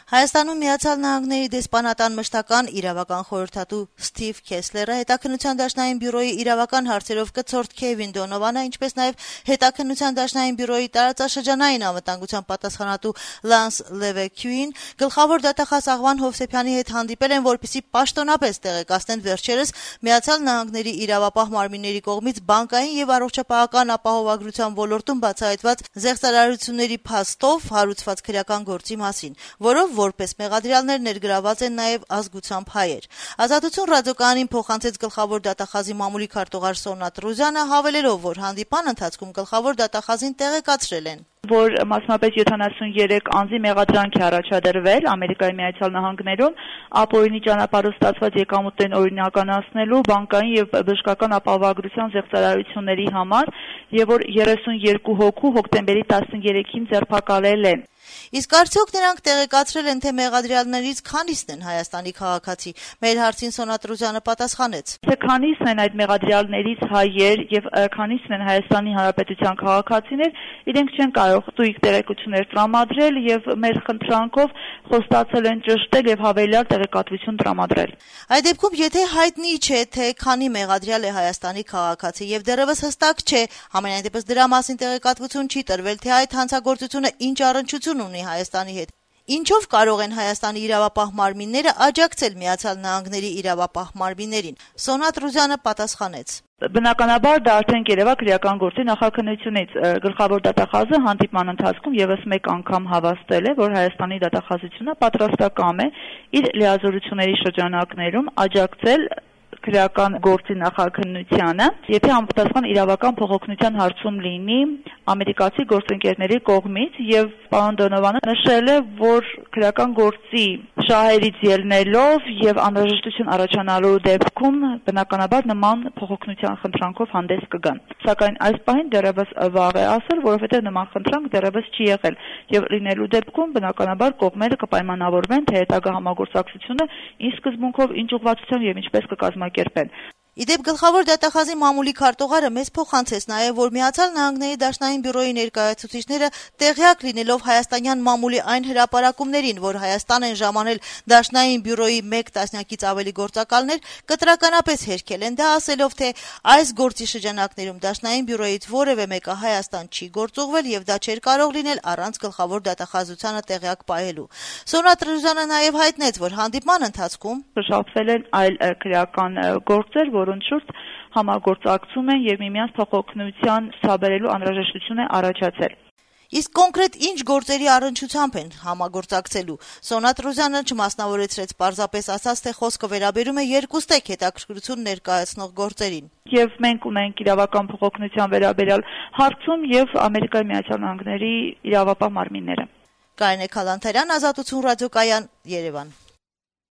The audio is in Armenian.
Հայաստանում Միացյալ Նահանգների դեսպանատան մշտական իրավական խորհրդատու Սթիվ Քեսլերը, հետաքննության դաշնային բյուրոյի իրավական հարցերով կցորդ Քևին Դոնովանը, ինչպես նաև հետաքննության դաշնային բյուրոյի տարածաշրջանային անվտանգության պատասխանատու Լանս Լևեկյուին գլխավոր դատախազ Աղվան Հովսեփյանի հետ հանդիպել են, որպեսզի պաշտոնապես տեղեկացնեն վերջերս Միացյալ Նահանգների իրավապահ մարմինների կողմից բանկային եւ առողջապահական ապահովագրության ոլորտում բացահայտված զեղծարարությունների փաստով հարուցված քրեական գործի մասին, որով որպես մեղադրյալներ ներգրաված են նաև ազգությամբ հայեր։ Ազատություն ռադիոկայանին փոխանցեց գլխավոր դատախազի մամուլի քարտուղար Սոնա Տրուզյանը, հավելելով, որ հանդիպան ընթացքում գլխավոր դատախազին տեղեկացրել են, որ մասնապես 73 անձի մեղադրանք է առաջադրվել Ամերիկայի Միացյալ Նահանգներում ապօրինի ճանապարհով ստացված եկամուտներն օրինականացնելու բանկային եւ բժշկական ապահովագրության զեղծարարությունների համար եւ որ 32 հոգու հոկտեմբերի 13-ին ձերբակալել են։ Իսկ արդյոք նրանք տեղեկացրել են, թե մեղադրյալներից քանիսն են Հայաստանի քաղաքացի։ Մեր հարցին Սոնա Տրուզյանը պատասխանեց. Թե քանիսն են այդ մեղադրյալներից հայեր եւ քանիսն են Հայաստանի Հանրապետության քաղաքացիներ, իրենք չեն կարող տույգ տեղեկություններ տրամադրել եւ մեր խնդրանքով խոստացել են ճշտել եւ հավելյալ տեղեկատվություն տրամադրել։ Այդ դեպքում, եթե հայտնի չէ, թե քանի մեղադրյալ է Հայաստանի քաղաքացի եւ դեռևս հստակ չէ, համենայն դեպս դրա մասին տեղեկատվություն չի տրվել, թե այդ հանցագործությունը ինչ առնչություն ունի Հայաստանի հետ, ինչով կարող են Հայաստանի իրավապահ մարմինները աջակցել Միացյալ Նահանգների իրավապահ մարմիններին, Սոնա Տրուզյանը պատասխանեց. Բնականաբար դա արդեն երևա քրեական գործի նախաքննությունից գլխավոր դատախազը հանդիպման ընթացքում եւս մեկ անգամ հավաստել է, որ Հայաստանի դատախազությունը պատրաստակամ է իր լիազորությունների շրջանակներում աջակցել քրեական գործի նախաքննությանը, եթե համապատասխան իրավական փոխօգնության հարցում լինի ամերիկացի գործընկերների կողմից եւ պարոն Դոնովանը նշել է, որ քրեական գործի շահերից ելնելով եւ անհրաժեշտություն առաջանալու դեպքում բնականաբար նման փոխօգնության խնդրանքով հանդես կգան։ Սակայն այս պահին դեռևս վաղ է ասել, որովհետեւ նման խնդրանք դեռևս չի եղել եւ լինելու դեպքում բնականաբար կողմերը կպայմանավորվեն, թե հետագա համագործակցությունը ինչ սկզբունքով, ինչ ուղղվածությամբ եւ ինչպես կկազմակերպեն։ Իդեպ գլխավոր դատախազի մամուլի քարտուղարը մեզ փոխանցեց նաև, որ Միացյալ Նահանգների դաշնային բյուրոյի ներկայացուցիչները տեղյակ լինելով հայաստանյան մամուլի այն հրապարակումներին, որ Հայաստան են ժամանել դաշնային բյուրոյի 1 տասնյակից ավելի գործակալներ, կտրականապես հերքել են դա, ասելով, թե այս գործի շրջանակներում դաշնային բյուրոյից որևէ մեկը Հայաստան չի գործուղվել եւ դա չէր կարող լինել առանց գլխավոր դատախազությանը տեղյակ պահելու։ Սոնա Տրուզյանը նաև հայտնեց, որ հանդիպման ընթացքում շփվել են այլ քրեական գործեր, որոնց շուրջ համագործակցում են եւ միմյանց փոխօգնության ցուցաբերելու անհրաժեշտություն է առաջացել։ Իսկ կոնկրետ ինչ գործերի առնչությամբ են համագործակցելու։ Սոնա Տրուզյանը չմասնավորեցրեց, պարզապես ասաց, թե խոսքը վերաբերում է երկուստեք հետաքրքրություն ներկայացնող գործերին։ Եվ մենք ունենք իրավական փոխօգնության վերաբերյալ հարցում եւ Ամերիկայի Միացյալ Նահանգների իրավապահ մարմինները։ Կարինե Քալանթարյան, Ազատություն ռադիոկայան, Երևան։